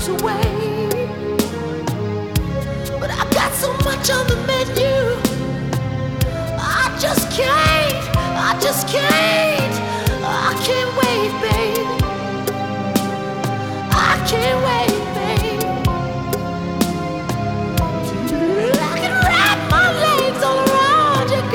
miles away. But I got so much on the menu, I just can't, I can't wait, babe. I can't wait, babe. I can wrap my legs all around you,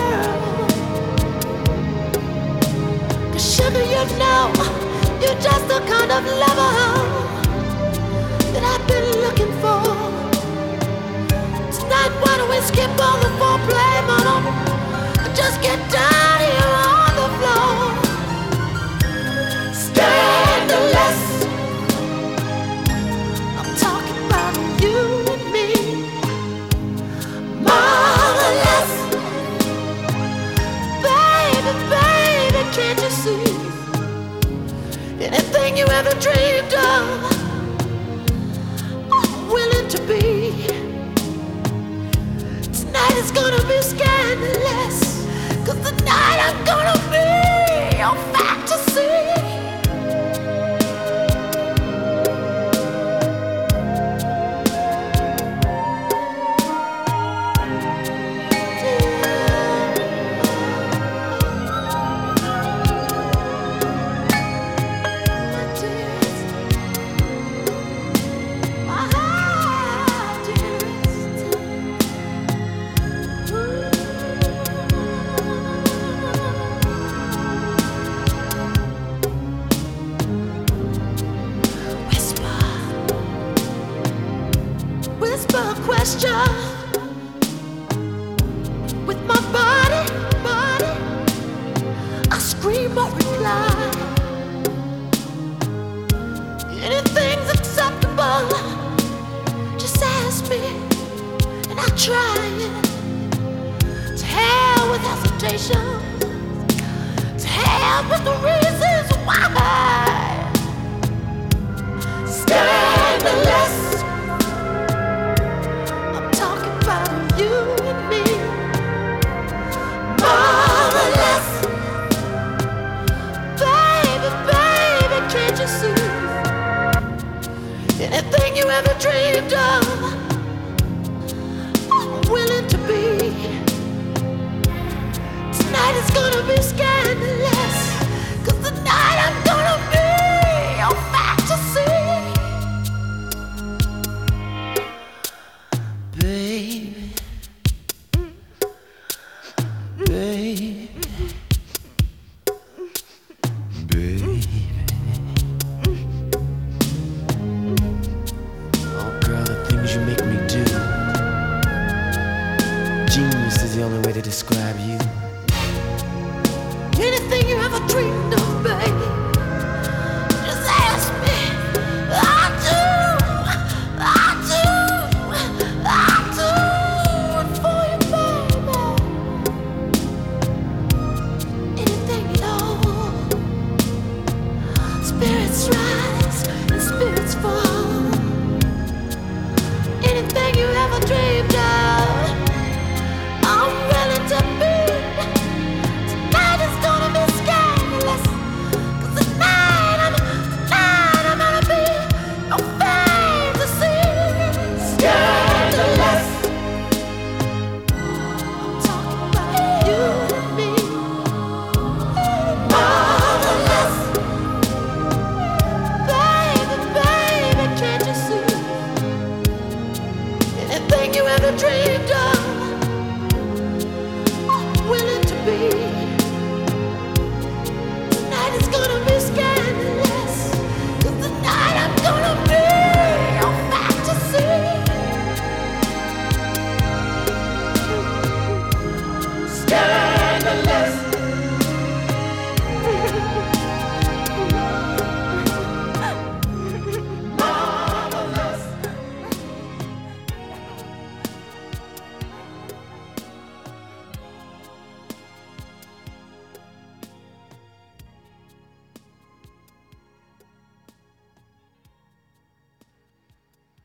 girl. 'Cause sugar, you know, you're just the kind of lover that I've been looking for. Tonight, why don't we skip all the foreplay, mama, and just get down here on the floor. Scandalous, I'm talking about you and me. Marvelous, baby, baby, can't you see? Anything you ever dreamed of, I'm willing to be. Tonight is gonna be scandalous, 'cause tonight I'm gonna be your fantasy. Whisper a question with my body, I scream or reply. Anything's acceptable, just ask me and I'll try it. To hell with hesitation, to hell with the reasons why. Scandalous, you and me. Marvelous, baby, baby, can't you see? Anything you ever dreamed of, I'm willing to be. Tonight is gonna be scandalous, 'cause tonight I'm gonna be your fantasy. Baby, baby, baby. Oh, girl, the things you make me do. Genius is the only way to describe you. Anything you ever dreamed of, baby, just ask me. I do it for you, baby. Anything at all. Spirits rise and spirits fall. Anything you ever dreamed of, I'm willing to be. Tonight is gonna be scandalous, 'cause tonight I'm gonna be your fantasy. Scandalous, I'm talking about you and me. Marvelous, baby, baby, can't you see? Anything you ever dreamed